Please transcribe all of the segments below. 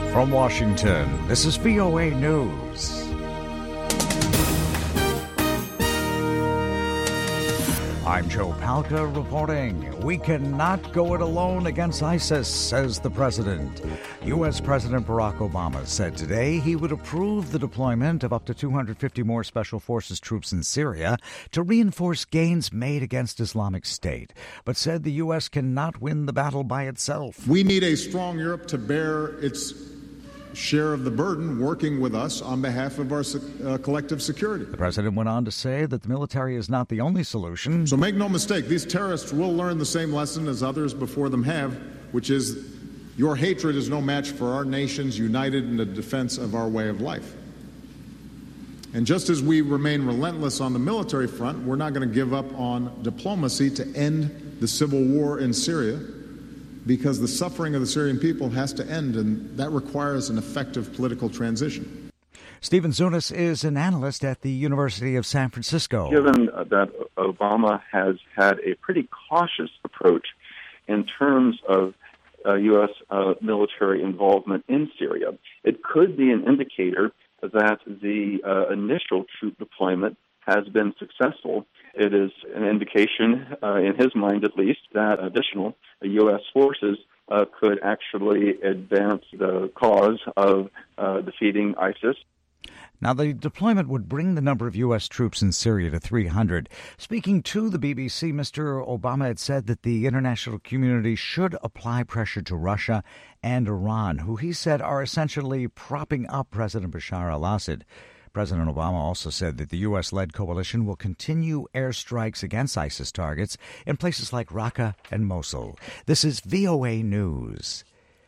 From Washington, this is VOA News. I'm Joe Palca reporting. We cannot go it alone against ISIS, says the president. U.S. President Barack Obama said today he would approve the deployment of up to 250 more Special Forces troops in Syria to reinforce gains made against Islamic State, but said the U.S. cannot win the battle by itself. We need a strong Europe to bear its share of the burden, working with us on behalf of our collective security. The president went on to say that the military is not the only solution. So make no mistake, these terrorists will learn the same lesson as others before them have, which is your hatred is no match for our nations united in the defense of our way of life. And just as we remain relentless on the military front, we're not going to give up on diplomacy to end the civil war in Syria, because the suffering of the Syrian people has to end, and that requires an effective political transition. Stephen Zunis is an analyst at the University of San Francisco. Given that Obama has had a pretty cautious approach in terms of U.S. Military involvement in Syria, it could be an indicator that the initial troop deployment has been successful. It is an indication, in his mind at least, that additional U.S. forces could actually advance the cause of defeating ISIS. Now, the deployment would bring the number of U.S. troops in Syria to 300. Speaking to the BBC, Mr. Obama had said that the international community should apply pressure to Russia and Iran, who he said are essentially propping up President Bashar al-Assad. President Obama also said that the U.S.-led coalition will continue airstrikes against ISIS targets in places like Raqqa and Mosul. This is VOA News.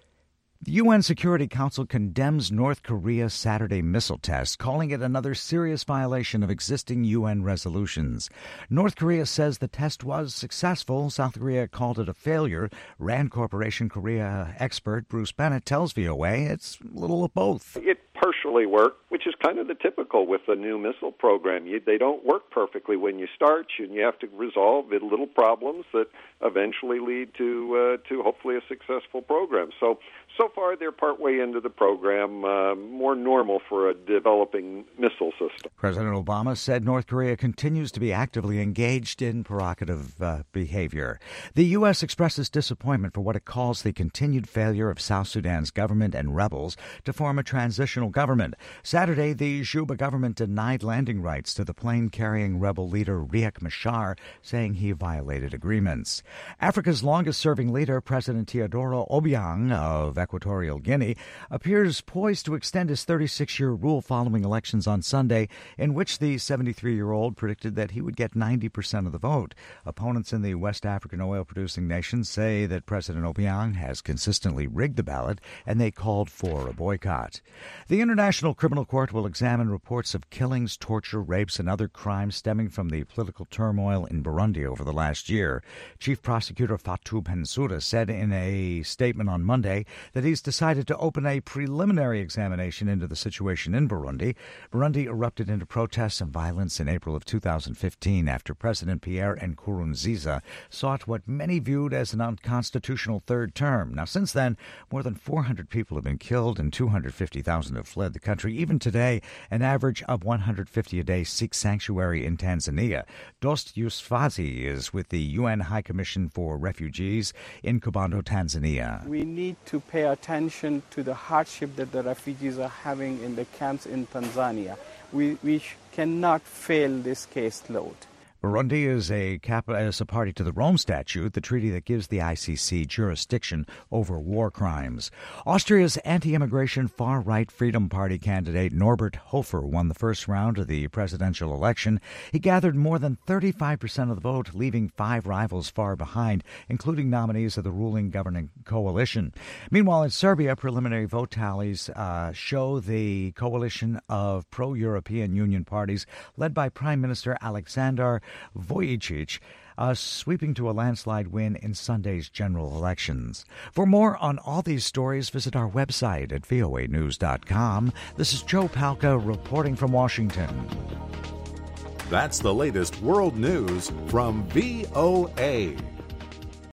The UN Security Council condemns North Korea's Saturday missile test, calling it another serious violation of existing UN resolutions. North Korea says the test was successful. South Korea called it a failure. RAND Corporation Korea expert Bruce Bennett tells VOA it's a little of both. It partially worked, which is kind of the typical with the new missile program. They don't work perfectly when you start, and you have to resolve the little problems that eventually lead to hopefully a successful program. So far, they're partway into the program, more normal for a developing missile system. President Obama said North Korea continues to be actively engaged in provocative behavior. The U.S. expresses disappointment for what it calls the continued failure of South Sudan's government and rebels to form a transitional government. Saturday, the Juba government denied landing rights to the plane-carrying rebel leader Riek Machar, saying he violated agreements. Africa's longest-serving leader, President Teodoro Obiang of Equatorial Guinea, appears poised to extend his 36-year rule following elections on Sunday, in which the 73-year-old predicted that he would get 90% of the vote. Opponents in the West African oil-producing nation say that President Obiang has consistently rigged the ballot, and they called for a boycott. The International Criminal Court will examine reports of killings, torture, rapes, and other crimes stemming from the political turmoil in Burundi over the last year. Chief Prosecutor Fatou Bensouda said in a statement on Monday that he's decided to open a preliminary examination into the situation in Burundi. Burundi erupted into protests and violence in April of 2015 after President Pierre Nkurunziza sought what many viewed as an unconstitutional third term. Now, since then, more than 400 people have been killed and 250,000 have fled the country. Even today, an average of 150 a day seek sanctuary in Tanzania. Dost Yusfazi is with the UN High Commission for Refugees in Kibondo, Tanzania. We need to pay attention to the hardship that the refugees are having in the camps in Tanzania. We cannot fail this caseload. Burundi is a party to the Rome Statute, the treaty that gives the ICC jurisdiction over war crimes. Austria's anti-immigration far-right Freedom Party candidate Norbert Hofer won the first round of the presidential election. He gathered more than 35% of the vote, leaving 5 rivals far behind, including nominees of the ruling governing coalition. Meanwhile, in Serbia, preliminary vote tallies show the coalition of pro-European Union parties led by Prime Minister Aleksandar Vučić, sweeping to a landslide win in Sunday's general elections. For more on all these stories, visit our website at voanews.com. This is Joe Palca reporting from Washington. That's the latest world news from VOA.